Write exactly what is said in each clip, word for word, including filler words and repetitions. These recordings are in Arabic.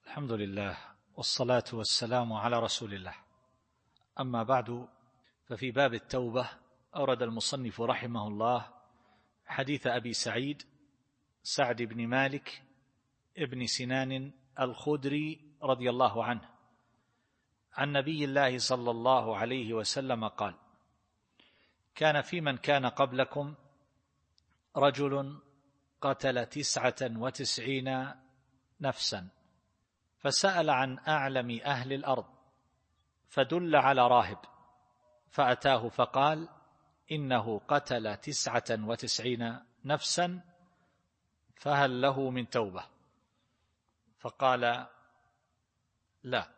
الحمد لله والصلاة والسلام على رسول الله. أما بعد، ففي باب التوبة أورد المصنف رحمه الله حديث أبي سعيد سعد بن مالك ابن سنان الخدري رضي الله عنه عن نبي الله صلى الله عليه وسلم قال: كان في من كان قبلكم رجل قتل تسعة وتسعين نفسا فسأل عن أعلم أهل الأرض فدل على راهب فأتاه فقال: إنه قتل تسعة وتسعين نفسا فهل له من توبة؟ فقال: لا.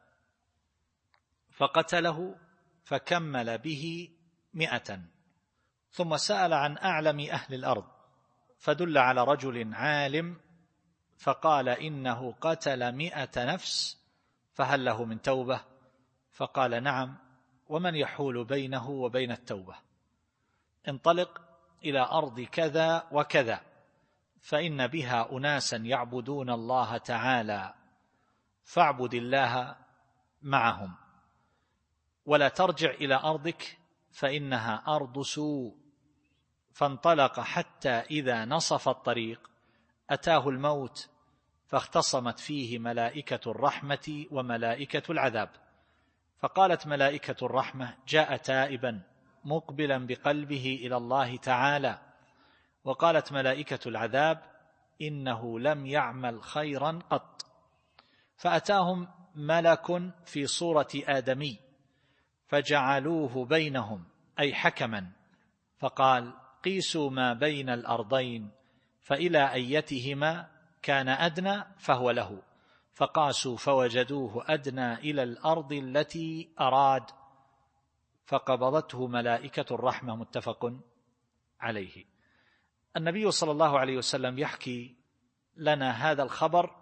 فقتله فكمل به مئة، ثم سأل عن أعلم أهل الأرض فدل على رجل عالم فقال: إنه قتل مئة نفس فهل له من توبة؟ فقال: نعم، ومن يحول بينه وبين التوبة؟ انطلق إلى أرض كذا وكذا فإن بها أناسا يعبدون الله تعالى فاعبد الله معهم، ولا ترجع إلى أرضك فإنها أرض سوء. فانطلق حتى إذا نصف الطريق أتاه الموت فاختصمت فيه ملائكة الرحمة وملائكة العذاب، فقالت ملائكة الرحمة: جاء تائبا مقبلا بقلبه إلى الله تعالى. وقالت ملائكة العذاب: إنه لم يعمل خيرا قط. فأتاهم ملك في صورة آدمي فجعلوه بينهم، أي حكما، فقال: قيسوا ما بين الأرضين فإلى أيتهما كان أدنى فهو له. فقاسوا فوجدوه أدنى إلى الأرض التي أراد فقبضته ملائكة الرحمة. متفق عليه. النبي صلى الله عليه وسلم يحكي لنا هذا الخبر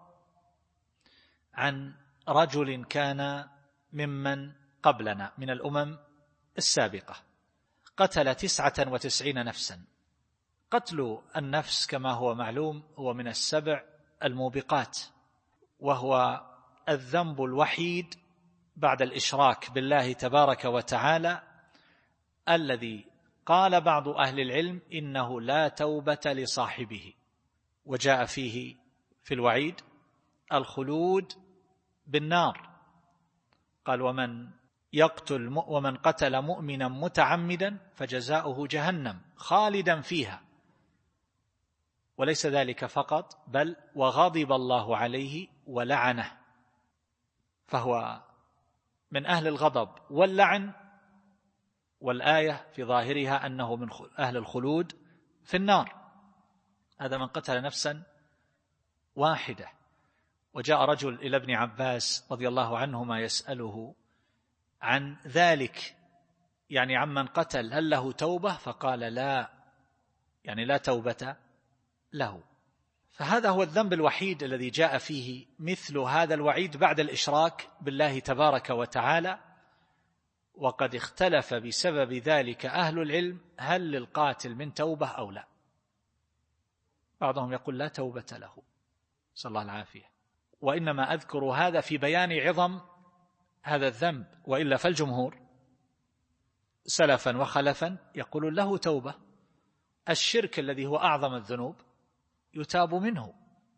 عن رجل كان ممن قبلنا من الأمم السابقة قتل تسعة وتسعين نفسا. قتل النفس كما هو معلوم هو من السبع الموبقات، وهو الذنب الوحيد بعد الإشراك بالله تبارك وتعالى الذي قال بعض أهل العلم إنه لا توبة لصاحبه، وجاء فيه في الوعيد الخلود بالنار. قال: ومن يقتل ومن قتل مؤمنا متعمدا فجزاؤه جهنم خالدا فيها. وليس ذلك فقط، بل وغضب الله عليه ولعنه، فهو من أهل الغضب واللعن، والآية في ظاهرها أنه من أهل الخلود في النار. هذا من قتل نفسا واحدة. وجاء رجل إلى ابن عباس رضي الله عنهما يسأله عن ذلك، يعني عمن قتل هل له توبة؟ فقال: لا، يعني لا توبة له. فهذا هو الذنب الوحيد الذي جاء فيه مثل هذا الوعيد بعد الإشراك بالله تبارك وتعالى. وقد اختلف بسبب ذلك أهل العلم هل للقاتل من توبة أو لا. بعضهم يقول لا توبة له، صلى الله العافية. وإنما أذكر هذا في بيان عظم هذا الذنب، وإلا فالجمهور سلفا وخلفا يقول له توبة. الشرك الذي هو أعظم الذنوب يتاب منه،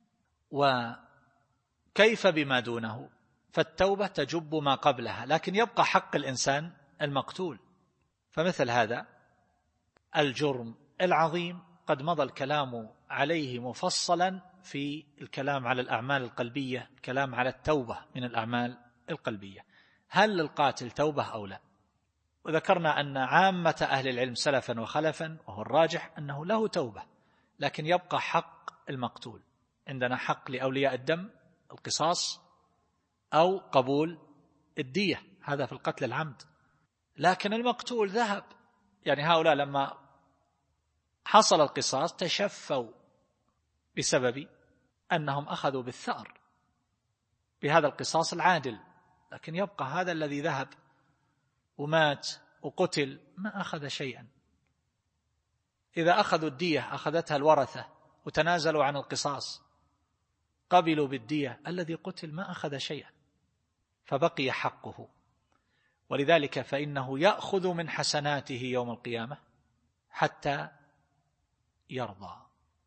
وكيف بما دونه؟ فالتوبة تجب ما قبلها، لكن يبقى حق الإنسان المقتول. فمثل هذا الجرم العظيم قد مضى الكلام عليه مفصلا في الكلام على الأعمال القلبية، الكلام على التوبة من الأعمال القلبية. هل للقاتل توبة أو لا؟ وذكرنا أن عامة أهل العلم سلفا وخلفا، وهو الراجح أنه له توبة، لكن يبقى حق المقتول. عندنا حق لأولياء الدم القصاص أو قبول الدية، هذا في القتل العمد. لكن المقتول ذهب، يعني هؤلاء لما حصل القصاص تشفوا بسبب أنهم أخذوا بالثأر بهذا القصاص العادل، لكن يبقى هذا الذي ذهب ومات وقتل ما أخذ شيئا. إذا أخذوا الدية أخذتها الورثة وتنازلوا عن القصاص، قبلوا بالدية، الذي قتل ما أخذ شيئا فبقي حقه، ولذلك فإنه يأخذ من حسناته يوم القيامة حتى يرضى،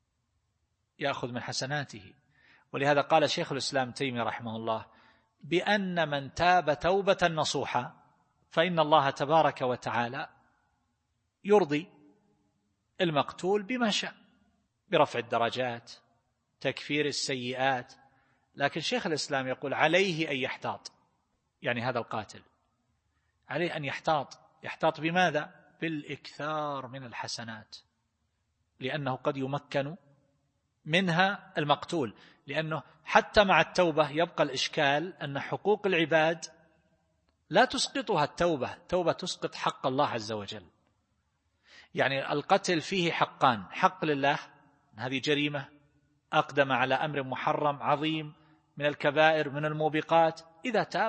يأخذ من حسناته. ولهذا قال شيخ الإسلام تيمية رحمه الله بأن من تاب توبة نصوحا فإن الله تبارك وتعالى يرضي المقتول بما شاء، برفع الدرجات، تكفير السيئات. لكن شيخ الإسلام يقول عليه أن يحتاط، يعني هذا القاتل عليه أن يحتاط. يحتاط بماذا؟ بالإكثار من الحسنات، لأنه قد يمكن منها المقتول، لأنه حتى مع التوبة يبقى الإشكال أن حقوق العباد لا تسقطها التوبة، التوبة تسقط حق الله عز وجل. يعني القتل فيه حقان: حق لله، هذه جريمة أقدم على أمر محرم عظيم من الكبائر من الموبقات، إذا تاب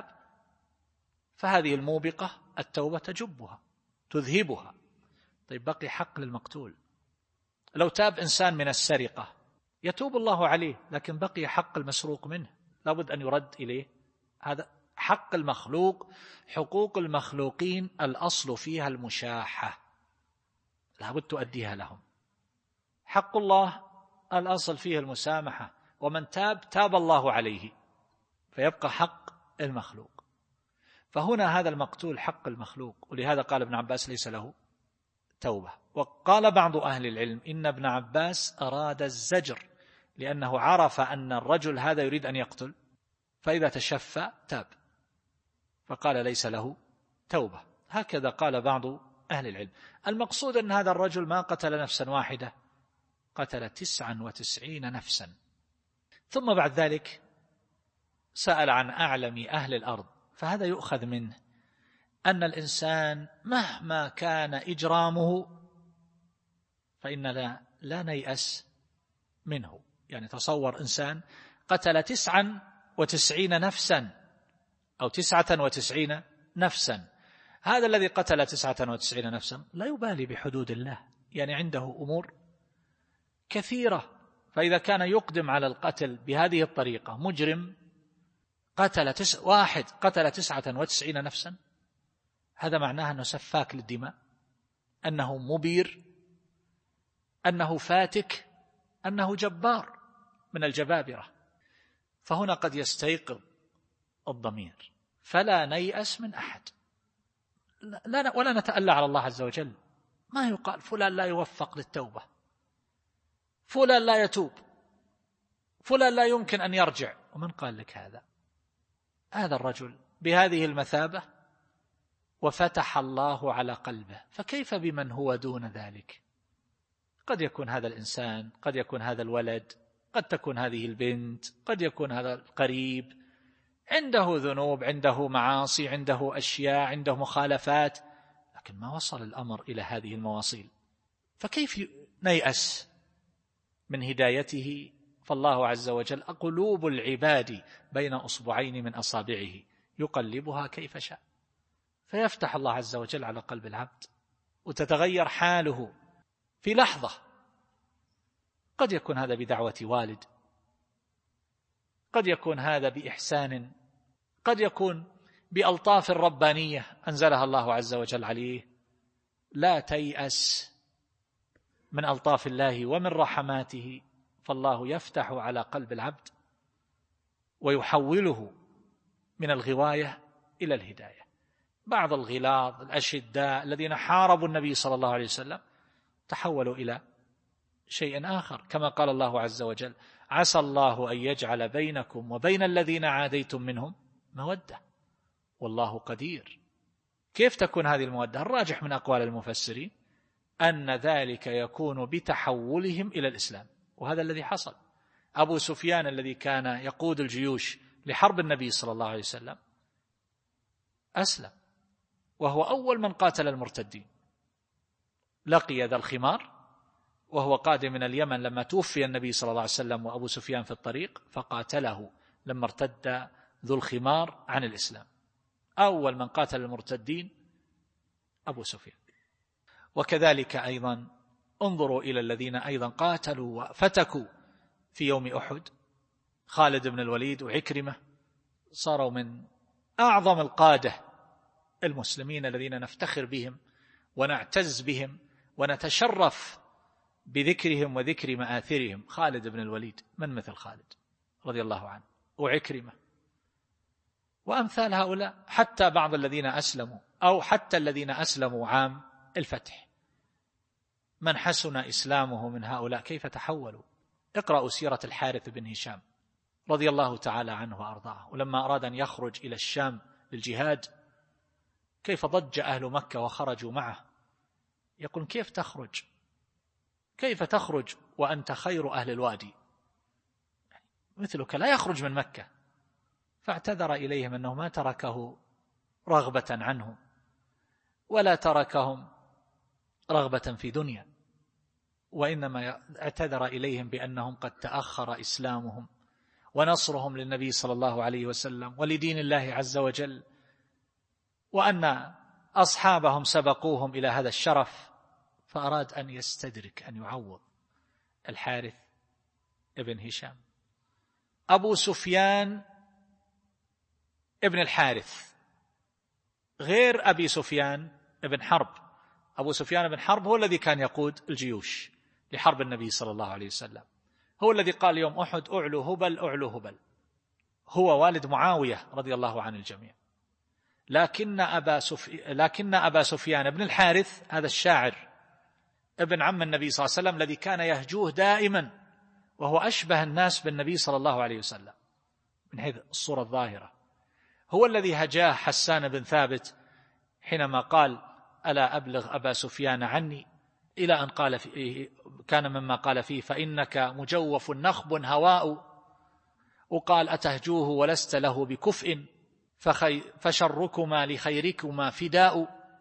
فهذه الموبقة التوبة تجبها تذهبها. طيب بقي حق للمقتول، لو تاب إنسان من السرقة يتوب الله عليه، لكن بقي حق المسروق منه لابد أن يرد إليه. هذا حق المخلوق. حقوق المخلوقين الأصل فيها المشاحة، لابد تؤديها لهم. حق الله الأصل فيه المسامحة، ومن تاب تاب الله عليه، فيبقى حق المخلوق. فهنا هذا المقتول حق المخلوق، ولهذا قال ابن عباس ليس له توبة. وقال بعض أهل العلم إن ابن عباس أراد الزجر، لأنه عرف أن الرجل هذا يريد أن يقتل، فإذا تشفى تاب، فقال ليس له توبة. هكذا قال بعض أهل العلم. المقصود أن هذا الرجل ما قتل نفسا واحدة، قتل تسعا وتسعين نفسا. ثم بعد ذلك سأل عن أعلم أهل الأرض، فهذا يؤخذ منه أن الإنسان مهما كان إجرامه فإن لا, لا نيأس منه. يعني تصور إنسان قتل تسعا وتسعين نفسا أو تسعة وتسعين نفسا، هذا الذي قتل تسعة وتسعين نفسا لا يبالي بحدود الله، يعني عنده أمور كثيرة. فإذا كان يقدم على القتل بهذه الطريقة، مجرم قتل تس... واحد قتل تسعة وتسعين نفسا، هذا معناه أنه سفاك للدماء، أنه مبير، أنه فاتك، أنه جبار من الجبابرة. فهنا قد يستيقظ الضمير، فلا نيأس من أحد، لا ولا نتألى على الله عز وجل. ما يقال فلان لا يوفق للتوبة، فلان لا يتوب، فلان لا يمكن أن يرجع. ومن قال لك هذا؟ هذا الرجل بهذه المثابة وفتح الله على قلبه، فكيف بمن هو دون ذلك؟ قد يكون هذا الإنسان، قد يكون هذا الولد، قد تكون هذه البنت، قد يكون هذا القريب عنده ذنوب، عنده معاصي، عنده أشياء، عنده مخالفات، لكن ما وصل الأمر إلى هذه المواصيل، فكيف نيأس من هدايته؟ فالله عز وجل قلوب العباد بين أصبعين من أصابعه يقلبها كيف شاء، فيفتح الله عز وجل على قلب العبد وتتغير حاله في لحظة. قد يكون هذا بدعوة والد، قد يكون هذا بإحسان، قد يكون بألطاف ربانية أنزلها الله عز وجل عليه. لا تيأس من ألطاف الله ومن رحماته، فالله يفتح على قلب العبد ويحوله من الغواية إلى الهداية. بعض الغلاظ الأشداء الذين حاربوا النبي صلى الله عليه وسلم تحولوا إلى شيء آخر، كما قال الله عز وجل: عسى الله أن يجعل بينكم وبين الذين عاديتم منهم مودة والله قدير. كيف تكون هذه المودة؟ الراجح من أقوال المفسرين أن ذلك يكون بتحولهم إلى الإسلام، وهذا الذي حصل. أبو سفيان الذي كان يقود الجيوش لحرب النبي صلى الله عليه وسلم أسلم، وهو أول من قاتل المرتدين. لقي ذا الخمار وهو قادم من اليمن لما توفي النبي صلى الله عليه وسلم وأبو سفيان في الطريق، فقاتله لما ارتد ذو الخمار عن الإسلام. أول من قاتل المرتدين أبو سفيان. وكذلك أيضا انظروا إلى الذين أيضا قاتلوا وفتكوا في يوم أحد، خالد بن الوليد وعكرمة صاروا من أعظم القادة المسلمين الذين نفتخر بهم ونعتز بهم ونتشرف بذكرهم وذكر مآثرهم. خالد بن الوليد، من مثل خالد رضي الله عنه، وعكرمة وأمثال هؤلاء، حتى بعض الذين أسلموا أو حتى الذين أسلموا عام الفتح، من حسن إسلامه من هؤلاء كيف تحولوا. اقرأوا سيرة الحارث بن هشام رضي الله تعالى عنه وأرضاه، ولما أراد أن يخرج إلى الشام للجهاد كيف ضج أهل مكة وخرجوا معه، يقول كيف تخرج كيف تخرج وأنت خير أهل الوادي، مثلك لا يخرج من مكة. فاعتذر إليهم أنه ما تركه رغبة عنهم ولا تركهم رغبة في دنيا، وإنما اعتذر إليهم بأنهم قد تأخر إسلامهم ونصرهم للنبي صلى الله عليه وسلم ولدين الله عز وجل، وأن أصحابهم سبقوهم إلى هذا الشرف، فأراد أن يستدرك أن يعوض. الحارث ابن هشام. أبو سفيان ابن الحارث غير أبي سفيان ابن حرب. أبو سفيان ابن حرب هو الذي كان يقود الجيوش لحرب النبي صلى الله عليه وسلم، هو الذي قال يوم أحد أعلو هبل أعلو هبل، هو والد معاوية رضي الله عن الجميع. لكن أبا, سفي... لكن أبا سفيان ابن الحارث هذا الشاعر ابن عم النبي صلى الله عليه وسلم الذي كان يهجوه دائما، وهو أشبه الناس بالنبي صلى الله عليه وسلم من حيث الصورة الظاهرة، هو الذي هجاه حسان بن ثابت حينما قال ألا أبلغ أبا سفيان عني، إلى أن قال فيه كان مما قال فيه فإنك مجوف نخب هواء، وقال أتهجوه ولست له بكفء فخي فشركما لخيركما فداء،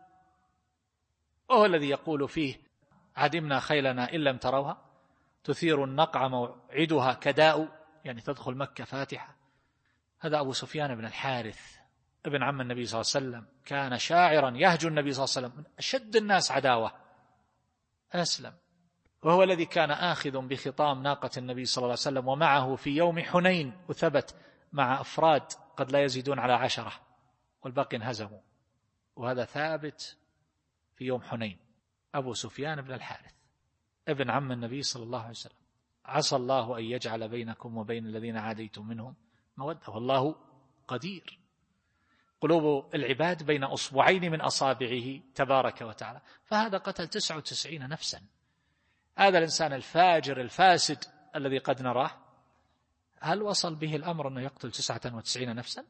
وهو الذي يقول فيه عدمنا خيلنا إن لم تروها تثير النقع موعدها كداء، يعني تدخل مكة فاتحة. هذا أبو سفيان بن الحارث ابن عم النبي صلى الله عليه وسلم، كان شاعرا يهجو النبي صلى الله عليه وسلم من أشد الناس عداوة، أسلم، وهو الذي كان آخذ بخطام ناقة النبي صلى الله عليه وسلم ومعه في يوم حنين، وثبت مع أفراد قد لا يزيدون على عشرة والباقي انهزموا، وهذا ثابت في يوم حنين. أبو سفيان بن الحارث ابن عم النبي صلى الله عليه وسلم. عسى الله أن يجعل بينكم وبين الذين عاديتم منهم مودة والله قدير. قلوب العباد بين أصبعين من أصابعه تبارك وتعالى، فهذا قتل تسعة وتسعين نفسا. هذا الإنسان الفاجر الفاسد الذي قد نراه، هل وصل به الأمر أنه يقتل تسعة وتسعين نفسا؟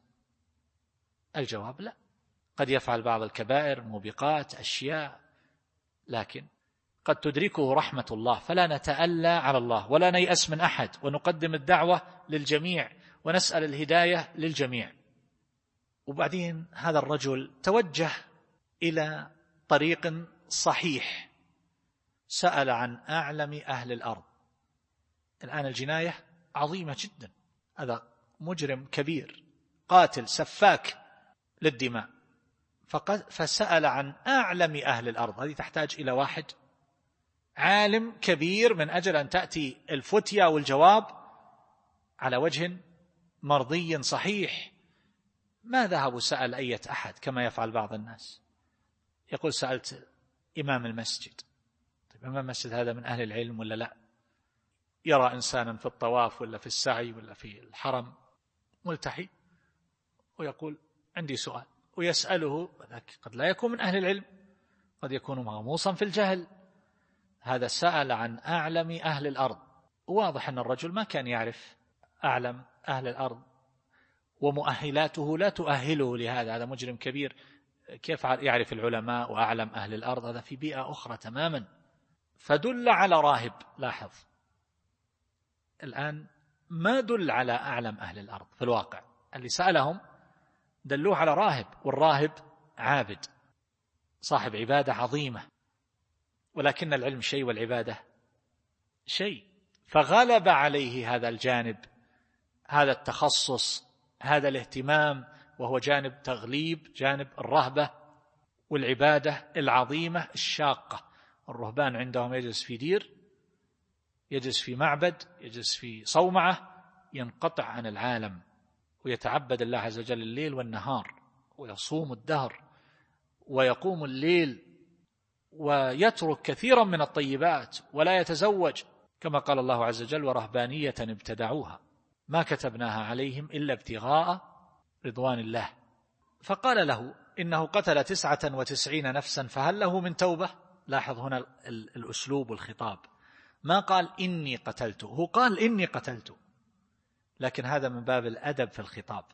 الجواب لا. قد يفعل بعض الكبائر موبقات أشياء، لكن قد تدركه رحمة الله، فلا نتألى على الله ولا نيأس من أحد، ونقدم الدعوة للجميع ونسأل الهداية للجميع. وبعدين هذا الرجل توجه إلى طريق صحيح، سأل عن أعلم أهل الأرض. الآن الجناية عظيمة جدا، هذا مجرم كبير قاتل سفاك للدماء، فسأل عن أعلم أهل الأرض. هذه تحتاج إلى واحد عالم كبير من أجل أن تأتي الفتية والجواب على وجه مرضي صحيح. ما ذهب وسأل أية أحد كما يفعل بعض الناس، يقول سألت إمام المسجد. طيب إمام المسجد هذا من أهل العلم ولا لا؟ يرى إنسانا في الطواف ولا في السعي ولا في الحرم ملتحي ويقول عندي سؤال، ويسأله، قد لا يكون من أهل العلم، قد يكون مغموصا في الجهل. هذا سأل عن أعلم أهل الأرض. واضح أن الرجل ما كان يعرف أعلم أهل الأرض، ومؤهلاته لا تؤهله لهذا. هذا مجرم كبير، كيف يعرف العلماء وأعلم أهل الأرض؟ هذا في بيئة أخرى تماما. فدل على راهب. لاحظ الآن ما دل على أعلم أهل الأرض في الواقع، اللي سألهم دلوه على راهب، والراهب عابد صاحب عبادة عظيمة، ولكن العلم شيء والعبادة شيء. فغلب عليه هذا الجانب، هذا التخصص، هذا الاهتمام، وهو جانب تغليب جانب الرهبة والعبادة العظيمة الشاقة. الرهبان عندهم يجلس في دير، يجلس في معبد، يجلس في صومعة، ينقطع عن العالم ويتعبد الله عز وجل الليل والنهار، ويصوم الدهر ويقوم الليل ويترك كثيرا من الطيبات ولا يتزوج، كما قال الله عز وجل: ورهبانية ابتدعوها ما كتبناها عليهم إلا ابتغاء رضوان الله. فقال له: إنه قتل تسعة وتسعين نفسا فهل له من توبة؟ لاحظ هنا الأسلوب والخطاب، ما قال إني قتلته، هو قال إني قتلته، لكن هذا من باب الأدب في الخطاب،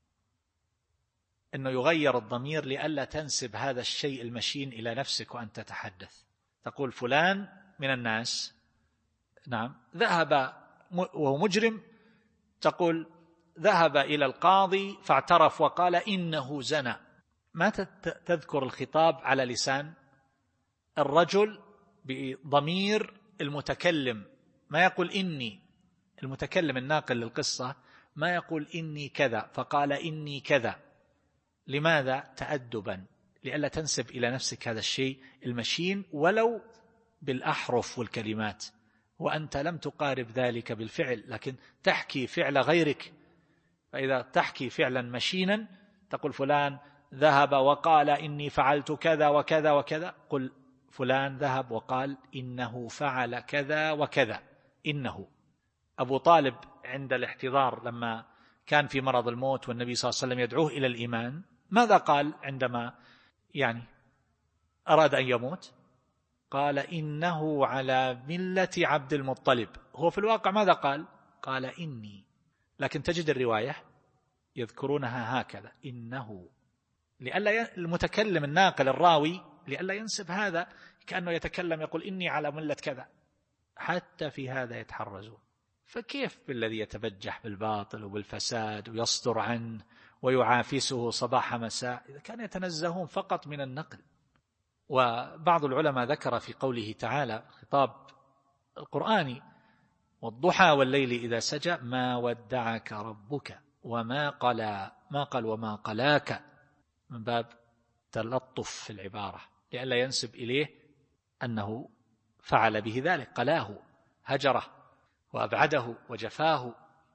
إنه يغير الضمير لئلا تنسب هذا الشيء المشين إلى نفسك وأنت تتحدث. تقول فلان من الناس نعم ذهب وهو مجرم، تقول ذهب إلى القاضي فاعترف وقال إنه زنى، ما تذكر الخطاب على لسان الرجل بضمير المتكلم، ما يقول إني، المتكلم الناقل للقصة ما يقول إني كذا فقال إني كذا. لماذا؟ تأدبا، لئلا تنسب إلى نفسك هذا الشيء المشين ولو بالأحرف والكلمات، وأنت لم تقارب ذلك بالفعل، لكن تحكي فعل غيرك. فإذا تحكي فعلا مشينا تقول فلان ذهب وقال إني فعلت كذا وكذا وكذا، قل فلان ذهب وقال إنه فعل كذا وكذا. إنه أبو طالب عند الاحتضار لما كان في مرض الموت والنبي صلى الله عليه وسلم يدعوه إلى الإيمان، ماذا قال عندما يعني أراد أن يموت؟ قال إنه على ملة عبد المطلب. هو في الواقع ماذا قال؟ قال إني، لكن تجد الرواية يذكرونها هكذا إنه، لئلا المتكلم الناقل الراوي لئلا ينسب هذا كأنه يتكلم يقول إني على ملة كذا، حتى في هذا يتحرزون. فكيف بالذي يتبجح بالباطل وبالفساد ويصدر عنه ويعافسه صباح مساء إذا كان يتنزهون فقط من النقل؟ وبعض العلماء ذكر في قوله تعالى خطاب القرآني: والضحى والليل إذا سجى ما ودعك ربك وما قلى، ما قال وما قلاك، من باب تلطف في العبارة لئلا ينسب إليه أنه فعل به ذلك، قلاه هجره وأبعده وجفاه.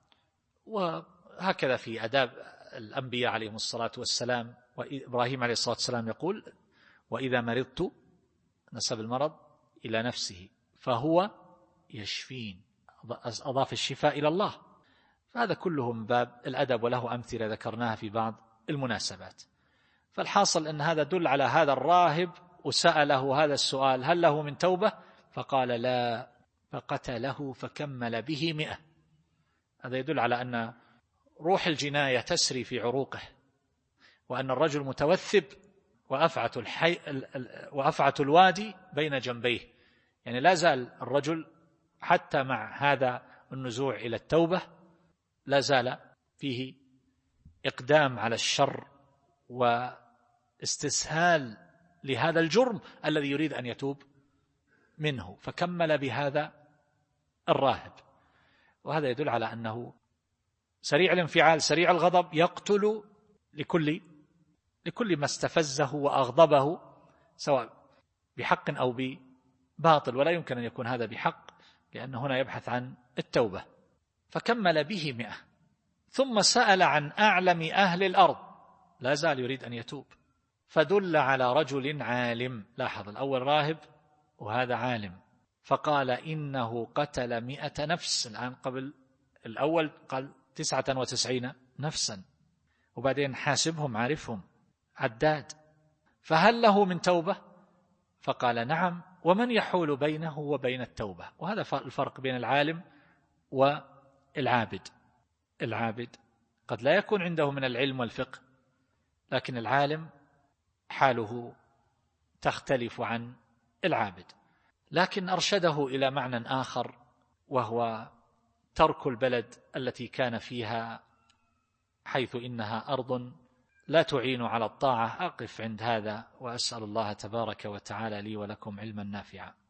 وهكذا في أداب الأنبياء عليهم الصلاة والسلام، وإبراهيم عليه الصلاة والسلام يقول: وإذا مرضت، نسب المرض إلى نفسه، فهو يشفين، أضاف الشفاء إلى الله. فهذا كله من باب الأدب، وله أمثلة ذكرناها في بعض المناسبات. فالحاصل أن هذا دل على هذا الراهب، وسأله هذا السؤال: هل له من توبة؟ فقال لا، فقتله فكمل به مئة. هذا يدل على أن روح الجناية تسري في عروقه، وأن الرجل متوثب وأفعة, الحي... وأفعة الوادي بين جنبيه، يعني لا زال الرجل حتى مع هذا النزوع إلى التوبة لا زال فيه إقدام على الشر واستسهال لهذا الجرم الذي يريد أن يتوب منه، فكمل بهذا الراهب. وهذا يدل على أنه سريع الانفعال سريع الغضب، يقتل لكل لكل ما استفزه وأغضبه، سواء بحق أو بباطل، ولا يمكن أن يكون هذا بحق، لأن هنا يبحث عن التوبة. فكمل به مئة، ثم سأل عن أعلم أهل الأرض، لا زال يريد أن يتوب، فدل على رجل عالم. لاحظ، الأول راهب وهذا عالم، فقال إنه قتل مئة نفس. الآن قبل الأول قال تسعة وتسعين نفسا، وبعدين حاسبهم عارفهم عداد، فهل له من توبة؟ فقال نعم، ومن يحول بينه وبين التوبة. وهذا الفرق بين العالم والعابد. العابد قد لا يكون عنده من العلم والفقه، لكن العالم حاله تختلف عن العابد. لكن أرشده إلى معنى آخر، وهو ترك البلد التي كان فيها، حيث إنها أرض لا تعين على الطاعة. أقف عند هذا، وأسأل الله تبارك وتعالى لي ولكم علما نافعا.